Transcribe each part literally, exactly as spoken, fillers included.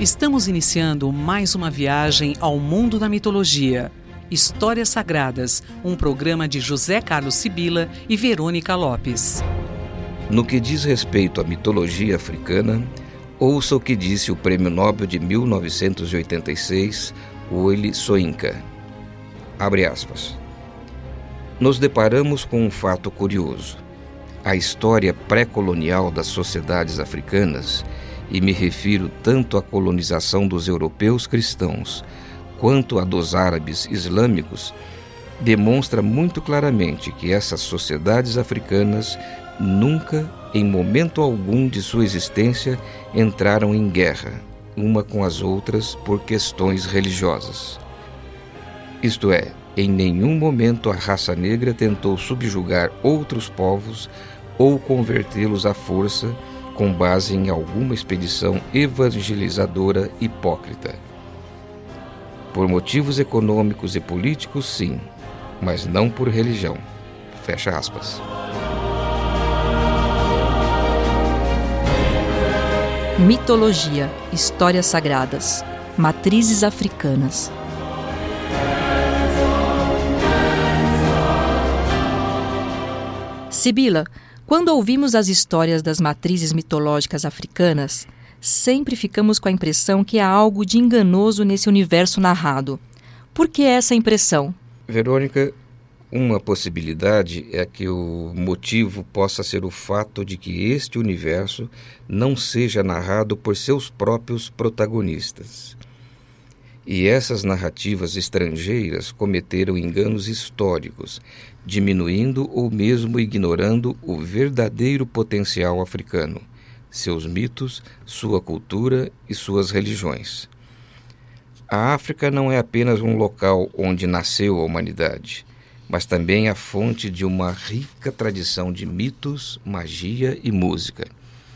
Estamos iniciando mais uma viagem ao mundo da mitologia. Histórias Sagradas, um programa de José Carlos Sibila e Verônica Lopes. No que diz respeito à mitologia africana, ouça o que disse o Prêmio Nobel de mil novecentos e oitenta e seis, Wole Soyinka. Abre aspas. Nos deparamos com um fato curioso. A história pré-colonial das sociedades africanas, e me refiro tanto à colonização dos europeus cristãos quanto à dos árabes islâmicos, demonstra muito claramente que essas sociedades africanas nunca, em momento algum de sua existência, entraram em guerra, uma com as outras por questões religiosas. Isto é, em nenhum momento a raça negra tentou subjugar outros povos ou convertê-los à força com base em alguma expedição evangelizadora hipócrita. Por motivos econômicos e políticos, sim, mas não por religião. Fecha aspas. Mitologia, histórias sagradas, matrizes africanas. Sibila, quando ouvimos as histórias das matrizes mitológicas africanas, sempre ficamos com a impressão que há algo de enganoso nesse universo narrado. Por que essa impressão? Verônica, uma possibilidade é que o motivo possa ser o fato de que este universo não seja narrado por seus próprios protagonistas. E essas narrativas estrangeiras cometeram enganos históricos, diminuindo ou mesmo ignorando o verdadeiro potencial africano, seus mitos, sua cultura e suas religiões. A África não é apenas um local onde nasceu a humanidade, mas também a fonte de uma rica tradição de mitos, magia e música.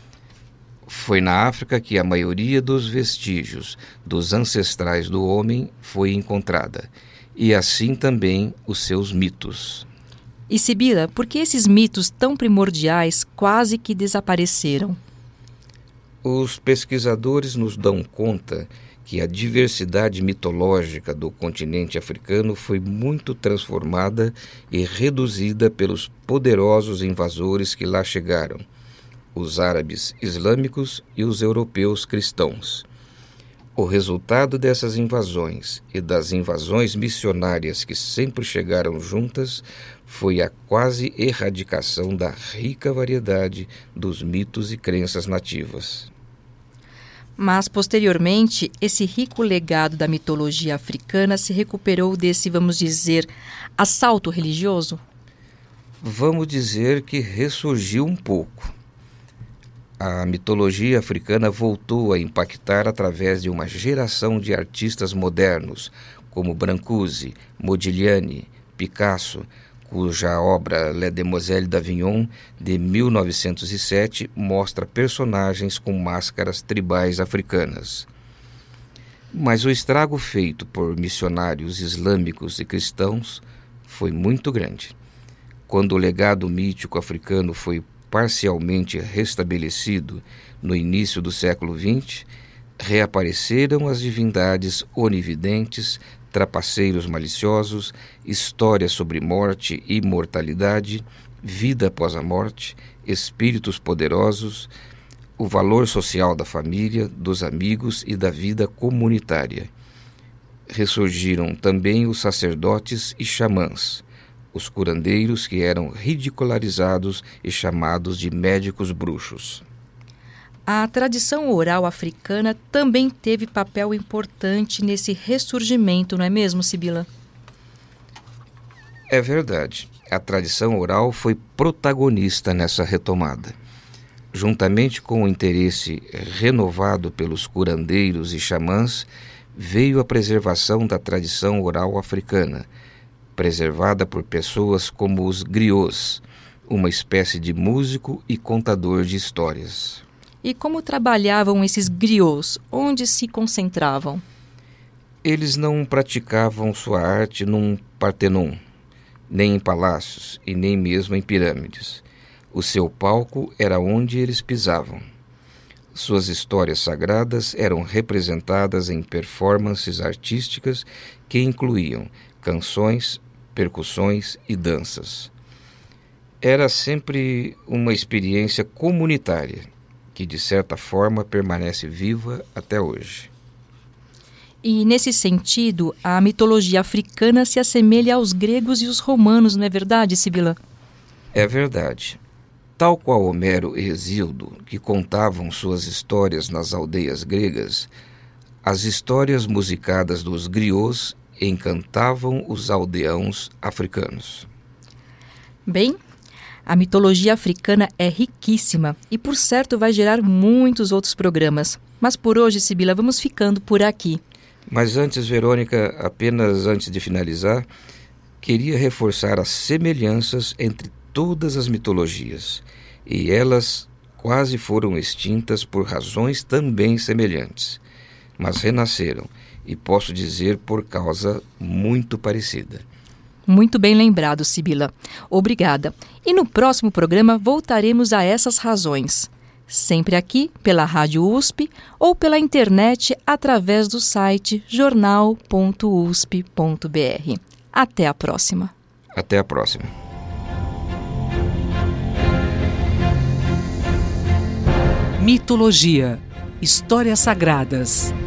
Foi na África que a maioria dos vestígios dos ancestrais do homem foi encontrada, e assim também os seus mitos. E Sibila, por que esses mitos tão primordiais quase que desapareceram? Os pesquisadores nos dão conta que a diversidade mitológica do continente africano foi muito transformada e reduzida pelos poderosos invasores que lá chegaram, os árabes islâmicos e os europeus cristãos. O resultado dessas invasões e das invasões missionárias que sempre chegaram juntas foi a quase erradicação da rica variedade dos mitos e crenças nativas. Mas, posteriormente, esse rico legado da mitologia africana se recuperou desse, vamos dizer, assalto religioso? Vamos dizer que ressurgiu um pouco. A mitologia africana voltou a impactar através de uma geração de artistas modernos, como Brancusi, Modigliani, Picasso, cuja obra Les Demoiselles d'Avignon, de mil novecentos e sete, mostra personagens com máscaras tribais africanas. Mas o estrago feito por missionários islâmicos e cristãos foi muito grande. Quando o legado mítico africano foi parcialmente restabelecido no início do século vinte, reapareceram as divindades onividentes, trapaceiros maliciosos, histórias sobre morte e imortalidade, vida após a morte, espíritos poderosos, o valor social da família, dos amigos e da vida comunitária. Ressurgiram também os sacerdotes e xamãs, os curandeiros que eram ridicularizados e chamados de médicos bruxos. A tradição oral africana também teve papel importante nesse ressurgimento, não é mesmo, Sibila? É verdade. A tradição oral foi protagonista nessa retomada. Juntamente com o interesse renovado pelos curandeiros e xamãs, veio a preservação da tradição oral africana, preservada por pessoas como os griots, uma espécie de músico e contador de histórias. E como trabalhavam esses griots? Onde se concentravam? Eles não praticavam sua arte num Partenon, nem em palácios e nem mesmo em pirâmides. O seu palco era onde eles pisavam. Suas histórias sagradas eram representadas em performances artísticas que incluíam canções, percussões e danças. Era sempre uma experiência comunitária, que de certa forma permanece viva até hoje. E, nesse sentido, a mitologia africana se assemelha aos gregos e os romanos, não é verdade, Sibila? É verdade. Tal qual Homero e Hesíodo, que contavam suas histórias nas aldeias gregas, as histórias musicadas dos griots encantavam os aldeãos africanos. Bem, a mitologia africana é riquíssima e, por certo, vai gerar muitos outros programas. Mas por hoje, Sibila, vamos ficando por aqui. Mas antes, Verônica, apenas antes de finalizar, queria reforçar as semelhanças entre todas as mitologias, e elas quase foram extintas por razões também semelhantes, mas renasceram, e posso dizer por causa muito parecida. Muito bem lembrado, Sibila. Obrigada. E no próximo programa voltaremos a essas razões. Sempre aqui pela Rádio U S P ou pela internet através do site jornal ponto u s p ponto b r. Até a próxima. Até a próxima. Mitologia. Histórias sagradas.